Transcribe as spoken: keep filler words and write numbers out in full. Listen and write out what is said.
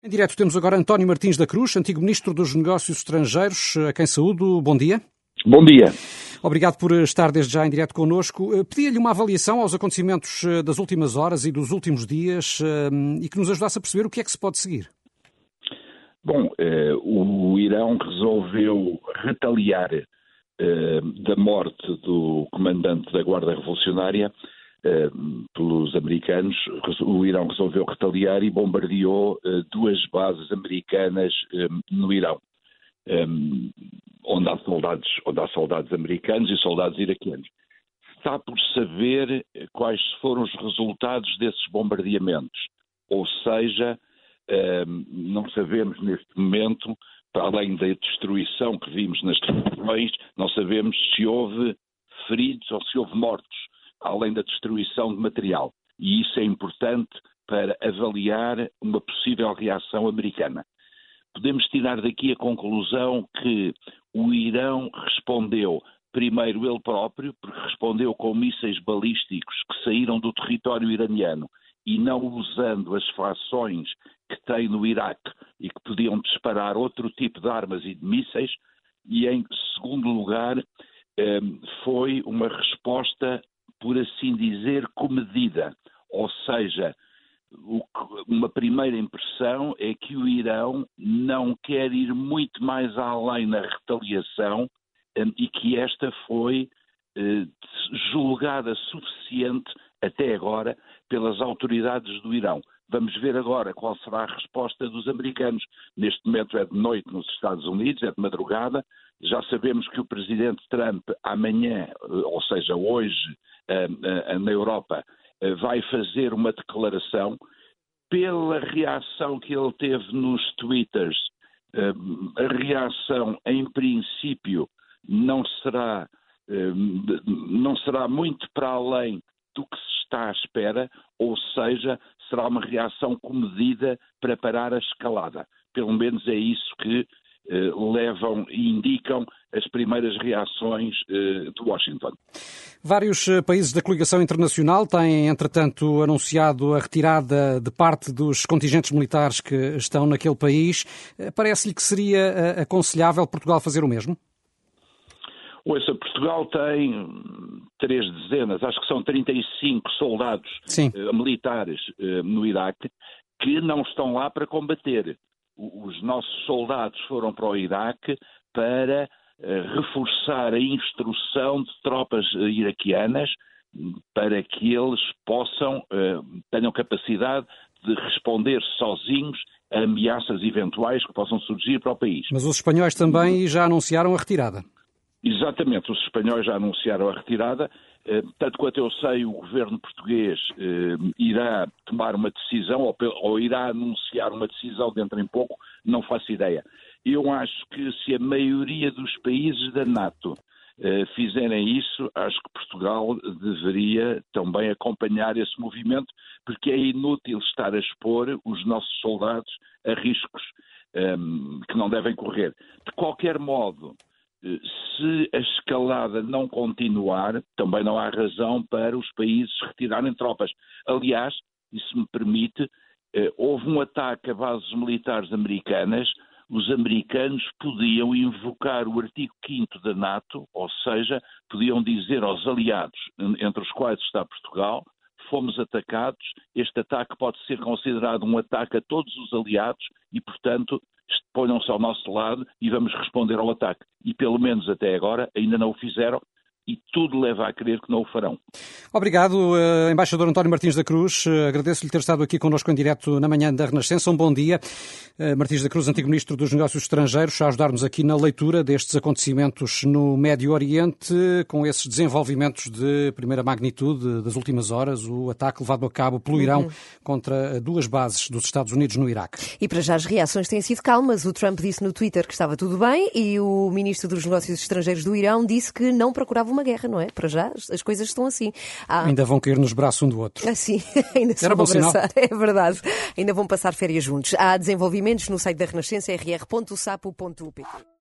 Em direto temos agora António Martins da Cruz, antigo Ministro dos Negócios Estrangeiros, a quem saúdo. Bom dia. Bom dia. Obrigado por estar desde já em direto connosco. Pedia-lhe uma avaliação aos acontecimentos das últimas horas e dos últimos dias e que nos ajudasse a perceber o que é que se pode seguir. Bom, eh, o Irão resolveu retaliar eh, da morte do comandante da Guarda Revolucionária eh, pelos americanos. O Irão resolveu retaliar e bombardeou eh, duas bases americanas eh, no Irão, eh, onde há soldados, onde há soldados americanos e soldados iraquianos. Está por saber quais foram os resultados desses bombardeamentos, ou seja, Uh, não sabemos neste momento, para além da destruição que vimos nas televisões, não sabemos se houve feridos ou se houve mortos, além da destruição de material. E isso é importante para avaliar uma possível reação americana. Podemos tirar daqui a conclusão que o Irão respondeu primeiro ele próprio, porque respondeu com mísseis balísticos que saíram do território iraniano e não usando as fações que tem no Iraque e que podiam disparar outro tipo de armas e de mísseis, e em segundo lugar foi uma resposta, por assim dizer, comedida, ou seja, uma primeira impressão é que o Irão não quer ir muito mais além na retaliação e que esta foi julgada suficiente até agora pelas autoridades do Irão. Vamos ver agora qual será a resposta dos americanos. Neste momento é de noite nos Estados Unidos, é de madrugada. Já sabemos que o presidente Trump amanhã, ou seja, hoje, na Europa, vai fazer uma declaração. Pela reação que ele teve nos twitters, a reação, em princípio, não será, não será muito para além do que se está à espera, ou seja, será uma reação comedida para parar a escalada. Pelo menos é isso que eh, levam e indicam as primeiras reações eh, de Washington. Vários países da coligação internacional têm, entretanto, anunciado a retirada de parte dos contingentes militares que estão naquele país. Parece-lhe que seria aconselhável Portugal fazer o mesmo? Ouça, Portugal tem três dezenas, acho que são trinta e cinco soldados uh, militares uh, no Iraque que não estão lá para combater. O, os nossos soldados foram para o Iraque para uh, reforçar a instrução de tropas uh, iraquianas para que eles possam, uh, tenham capacidade de responder sozinhos a ameaças eventuais que possam surgir para o país. Mas os espanhóis também já anunciaram a retirada. Exatamente, os espanhóis já anunciaram a retirada, tanto quanto eu sei o governo português eh, irá tomar uma decisão ou, ou irá anunciar uma decisão dentro em pouco, não faço ideia. Eu acho que se a maioria dos países da NATO eh, fizerem isso, acho que Portugal deveria também acompanhar esse movimento, porque é inútil estar a expor os nossos soldados a riscos eh, que não devem correr. De qualquer modo, se a escalada não continuar, também não há razão para os países retirarem tropas. Aliás, e se me permite, houve um ataque a bases militares americanas, os americanos podiam invocar o artigo quinto da NATO, ou seja, podiam dizer aos aliados, entre os quais está Portugal, fomos atacados, este ataque pode ser considerado um ataque a todos os aliados e, portanto, ponham-se ao nosso lado e vamos responder ao ataque. E pelo menos até agora ainda não o fizeram e tudo leva a crer que não o farão. Obrigado, uh, Embaixador António Martins da Cruz. Uh, agradeço-lhe ter estado aqui connosco em direto na manhã da Renascença. Um bom dia. Uh, Martins da Cruz, antigo Ministro dos Negócios Estrangeiros, a ajudar-nos aqui na leitura destes acontecimentos no Médio Oriente, com esses desenvolvimentos de primeira magnitude das últimas horas, o ataque levado a cabo pelo Irão uhum. contra duas bases dos Estados Unidos no Iraque. E para já as reações têm sido calmas. O Trump disse no Twitter que estava tudo bem e o Ministro dos Negócios Estrangeiros do Irão disse que não procurava uma guerra, não é? Para já as coisas estão assim. Há... Ainda vão cair nos braços um do outro. Ah, sim, ainda se Era vão bom abraçar, sinal. É verdade. Ainda vão passar férias juntos. Há desenvolvimentos no site da Renascença, r r ponto sapo ponto p t.